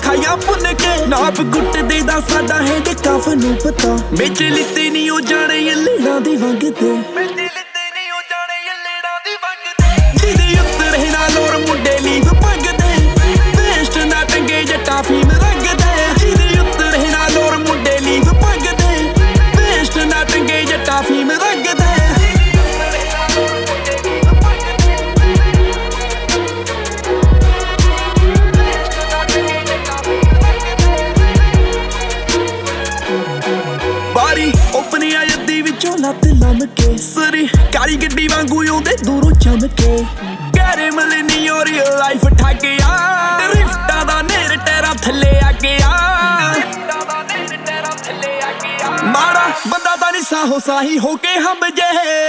ਖਾਈਆਂ ਭੁੰਨ ਕੇ ਨਾਪ ਗੁੱਟ ਦੇ ਦਾ ਸਾਡਾ ਹੈਡ ਕਫ ਨੂੰ ਪਤਾ ਵਿੱਚ ਲਿੱਤੇ ਨਹੀਂ ਉਹ ਜਾਣੇ ਯੱਲੇੜਾਂ ਦੀ ਵੰਗ ਤੇ ਜਿਹਦੇ ਉੱਤੇ ਰਹਿਣਾ ਲੋਰ ਮੁੰਡੇ ਲੀਵ ਭੰਗਦੇ ਵੇਸਟ ਨਾ ਟੰਗੇ ਜੱਟਾ ਫੀਮ ਰੰਗਦੇ ਜਿਹਦੇ ਉੱਤੇ ਰਹਿਣਾ ਲੋਰ ਮੁੰਡੇ ਲੀਵ ਭੰਗਦੇ ਵੇਸਟ ਨਾ ਟੰਗੇ ਜੱਟਾ ਫੀਮ ਰੰਗਦੇ ਓਪਨੀ ਆ ਅੱਧੀ ਵਿੱਚੋਂ ਲੱਤ ਲੰਮ ਕੇ ਸਰੀ ਕਾਲੀ ਗੱਡੀ ਵਾਂਗੂ ਆਉਂਦੇ ਦੂਰੋਂ ਚਮਕੇ ਗਹਿਰੇ ਮਲੇ ਨੀ ਓ ਰੀਅਲ ਲਾਈਫ ਠੱਗ ਆ ਡਰਿਫਟਾਂ ਦਾ ਨੇਰ ਟੈਰਾਂ ਥੱਲੇ ਆ ਗਿਆ ਮਾੜਾ ਬੰਦਾ ਤਾਂ ਨਹੀਂ ਸਾਹੋ ਸਾਹੀ ਹੋ ਕੇ ਹੰਬ ਜੇ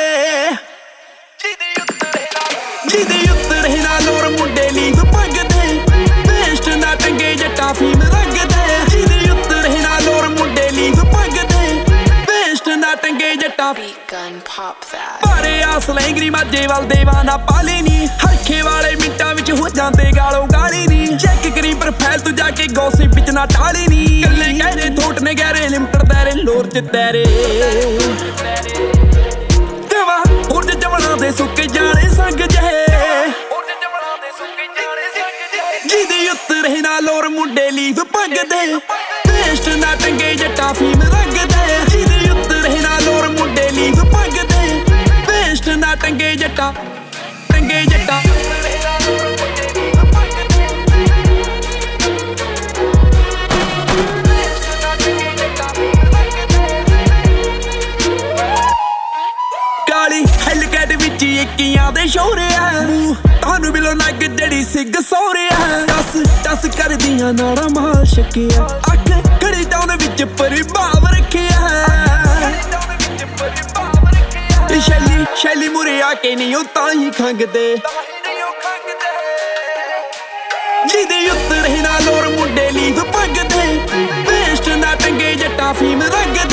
ਜਿਹਦੇ ਉੱਤੇ ਰਹਿਣਾ ਲੋਰ ਮੁੰਡੇ ਲੀਵ ਭੰਗਦੇ ਵੇਸਟ ਨਾ ਟੰਗੇ ਜੱਟਾ ਫੀਮ ਰੰਗਦੇ ਜਿਹਦੇ ਉੱਤੇ ਰਹਿਣਾ ਲੋਰ ਮੁੰਡੇ ਲੀਵ ਭੰਗਦੇ ਨਾ ਟੰਗੇ ਜੱਟਾ ਭਾਰੇ ਆਸ ਲੈਂਗਰੀ ਮਾਝੇ ਵੱਲ ਦੇਵਾਨਾ ਪਾਲੇ ਨੀ ਹਰਖੇ ਵਾਲੇ ਮਿੰਟਾਂ ਵਿੱਚ ਹੋ ਜਾਂਦੇ ਗਾਲੋਂ ਗਾਲੀ ਨੀ ਚੈੱਕ ਕਰੀ ਪ੍ਰੋਫਾਈਲ ਤੂੰ ਜਾ ਕੇ ਗੌਸਿਪ ਵਿੱਚ ਨਾ ਟਾਲੀ ਨੀ ਕੱਲੇ ਗਹਿਰੇ ਥੋਟ ਨੇ ਗਹਿਰੇ ਲਿਮਟਰ ਤੇਰੇ ਲੋਰ ਚ ਤੇਰੇ ਦੇਵਾ ਹੋਰ ਜਵਣਾ ਦੇ ਸੁੱਕੇ ਜਾਣੇ ਸੰਗ ਜਿਹੇ ਜਿਹਦੇ ਉੱਤੇ ਰਹਿਣਾ ਲੋਰ ਮੁੰਡੇ ਲੀਵ ਭੰਗਦੇ ਵੇਸਟ ਨਾ ਟੰਗੇ ਜੱਟਾ ਫੀਮ ਰੰਗਦੇ ਜਿਹਦੇ ਉੱਤੇ ਰਹਿਣਾ ਲੋਰ ਮੁੰਡੇ ਲੀਵ ਭੰਗਦੇ ਵੇਸਟ ਨਾ ਟੰਗੇ ਜੱਟਾ ਕਾਲੀ ਹੈਲਕੈਟ ਵਿੱਚ ਇੱਕੀਆਂ ਦੇ ਸ਼ੋਰਿਆ ਤੁਹਾਨੂੰ ਮਿਲੋ ਨੱਗ ਜਿਹੜੀ ਸਿੱਗ ਸੋਰਿਆ ਟਸ ਕਰਦੀਆਂ ਨਾੜਾ ਮਾਲ ਛਕਿਆ ਅੱਖ ਖੜੀ ਟਾਉਨ ਵਿੱਚ ਪਰਿਭਾਵ ਰੱਖਿਆ ਸ਼ੈਲੀ ਮੁਰੇ ਆ ਕੇ ਨਹੀਂ ਉਹ ਤਾਂ ਹੀ ਖੰਗਦੇ ਜਿਹਦੇ ਉੱਤੇ ਰਹਿਣਾ ਲੋਰ ਮੁੰਡੇ ਲੀਵ ਭੰਗਦੇ ਵੇਸਟ ਨਾ ਟੰਗੇ ਜੱਟਾ ਫੀਮ ਰੰਗਦੇ